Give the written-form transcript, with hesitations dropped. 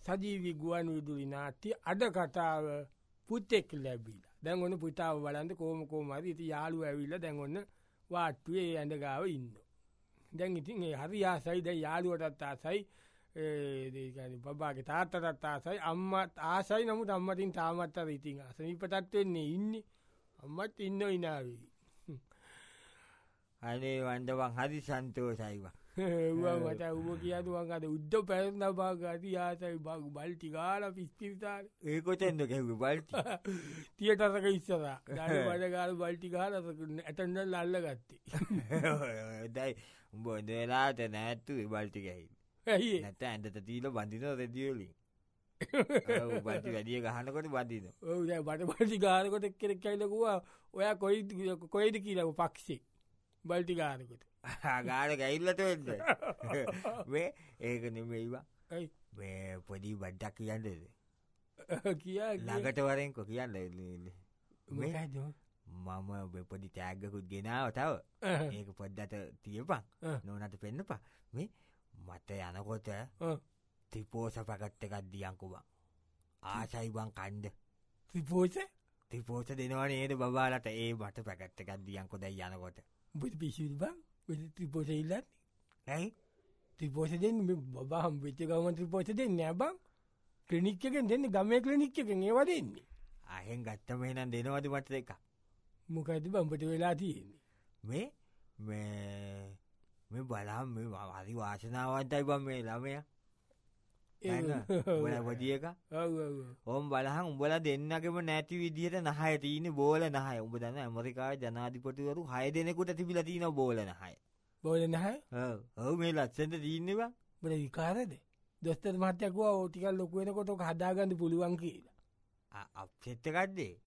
සජීවී ගුවන් විදුලි නාට්‍ය අද කතාව පුතෙක් ලැබිලා. දැන් ඔන්න පුතාව බලන්න කොහොම හරි ඉතින් යාළුවෝ ඇවිල්ලා දැන් ඔන්න වාට්ටුවේ ඇඳ ගාව ඉන්නවා. දැන් ඉතින් ඒ හරි ආසයි දැන් යාළුවටත් ආසයි ඒ කියන්නේ බබාගේ තාත්තටත් ආසයි අම්මත් ආසයි නමුත් අම්මටින් තාමත් අර ඉතින් අසනීපටත් වෙන්නේ ඉන්නේ. අම්මත් ඉන්නෝ ඉනාවේ. අනේ වන්දවන් හරි සන්තෝෂයි වා. මට උඹ කියනවා අද උද්ද පැරෙන්න බාගාටි ආසයි බාගු බල්ටි ගාලා පිස්තිරිතාල. ඒ කොතෙන්ද ගැහුවේ බල්ටි? තියටරක ඉස්සරහා. ඩාඩි බඩ ගාලා බල්ටි ගාලා ඇතෙන්ද අල්ලගත්තේ. දැයි උඹ හොඳ වෙලාවට නැත්තුවේ බල්ටි ගහයි. ඇයි නැත්නම් ඇඳට තියලා බඳිනවා රෙදි වලින්. ඔව් බල්ටි වැඩි ගහනකොට බඳිනවා. ඔව් දැන් බල්ටි ගානකොට එක්කෙනෙක් ඇවිල්ලා කිව්වා ඔයා කොයිද කියලා පක්ෂේ. බල්ටි ගානකොට. ගාන ගැහිල්ලට වෙන්න. මේ ඒක නෙමෙයිවා. ඇයි මේ පොඩි බඩක් කියන්නේද? කියා ළඟට වරෙන්කෝ කියන්නේ. මොකද මම පොඩි ටැග්ගකුත් ගෙනාව තව. ඒක පොඩ්ඩට තියපන්. නෝනාට පෙන්නපන්. මේ මට යනකොට ත්‍රිපෝස පැකට් එකක් දියන්කෝ බං. ආසයි බං කණ්ඩ. ත්‍රිපෝස දෙනවා නේද බබාලට ඒ මට පැකට් එකක් දියන්කෝ දැන් යනකොට. උඹට පිස්සුද බං? ඔය ත්‍රිපෝස ඉල්ලන්නේ? ඇයි? ත්‍රිපෝස දෙන්නේ බබා හම්බෙච්ච ගමන් ත්‍රිපෝස දෙන්නේ නෑ බං. ක්ලිනික් එකෙන් දෙන්නේ ගමේ ක්ලිනික් එකෙන් ඒවා දෙන්නේ. අහෙන් ගත්තම එහෙනම් දෙනවද මට දෙකක්? මොකද බං උඹට වෙලා තියෙන්නේ? මේ බලහම් මේ හරි වාසනාවන්තයි බං මේ ළමයා. උඹලා පොඩි එක. ඕම් බලහන් උඹලා දෙන්නගෙම නැති විදිහට නහය තියෙන්නේ බෝල නහය. උඹ දන්න ඇමරිකාවේ ජනාධිපතිවරු 6 දෙනෙකුට තිබිලා තියෙනවා බෝල නහය. බෝල නහය? ඔව් මේ ලස්සනට තියෙන්නේ බං. උඹ විකාරද? දොස්තර මහත්තයා කිව්වා ඔය ටිකක් ලොකු වෙනකොට ඔක හදාගන්න පුළුවන් කියලා. අප්සෙට් එකක්ද?